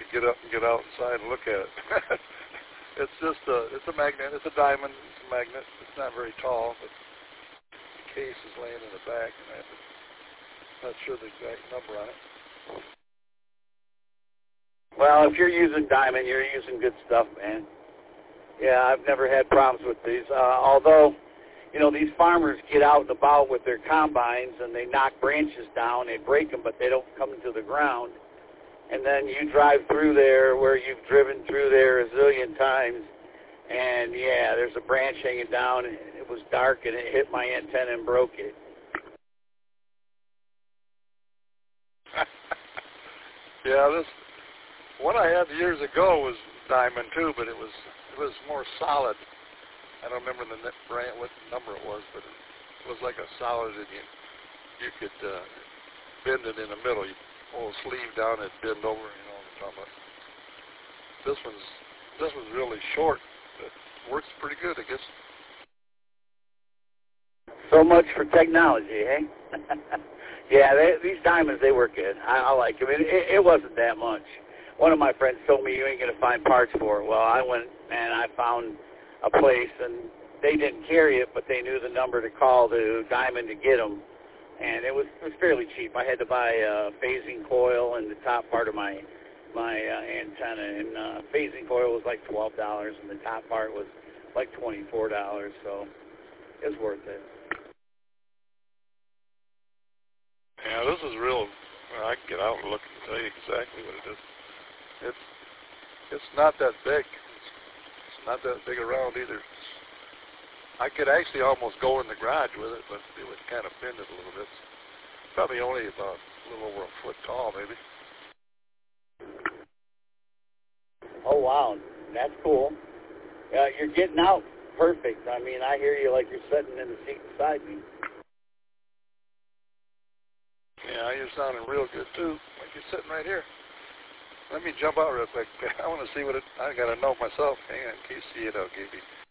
to get up and get outside and look at it. It's just it's a magnet. It's a diamond. It's a magnet. It's not very tall, but the case is laying in the back, and I'm not sure the exact number on it. Well, if you're using diamond, you're using good stuff, man. Yeah, I've never had problems with these. Although, you know, these farmers get out and about with their combines and they knock branches down, they break them, but they don't come into the ground. And then you drive through there where you've driven through there a zillion times, and yeah, there's a branch hanging down, and it was dark, and it hit my antenna and broke it. Yeah, this one I had years ago was diamond too, but it was more solid. I don't remember the brand, what number it was, but it was like a solid, and you could bend it in the middle. You pull the sleeve down and bend over, you know what I'm talking about. This one's really short, but works pretty good, I guess. So much for technology, eh? Yeah, these diamonds, they work good. I like them. It wasn't that much. One of my friends told me you ain't going to find parts for it. Well, I went and I found a place, and they didn't carry it, but they knew the number to call to Diamond to get them. And it was fairly cheap. I had to buy a phasing coil and the top part of my antenna. And phasing coil was like $12, and the top part was like $24. So it was worth it. Yeah, this is real. Well, I can get out and look and tell you exactly what it is. It's not that big. It's not that big around either. I could actually almost go in the garage with it, but it would kind of bend it a little bit. Probably only about a little over a foot tall, maybe. Oh, wow. That's cool. You're getting out perfect. I mean, I hear you like you're sitting in the seat beside me. Yeah, you're sounding real good, too, like you're sitting right here. Let me jump out real quick. I want to see what I got to know myself. Hang on, can you see it? Okay.